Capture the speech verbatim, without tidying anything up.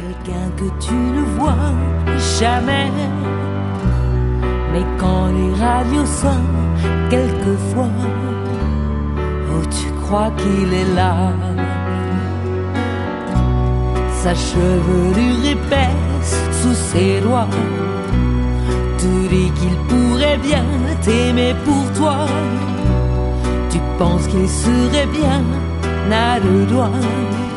quelqu'un que tu ne vois jamais. Mais quand les radios sonnent, quelquefois, oh, tu crois qu'il est là. Sa chevelure épaisse sous ses doigts, tout dit qu'il pourrait bien t'aimer pour toi. Tu penses qu'il serait bien à deux doigts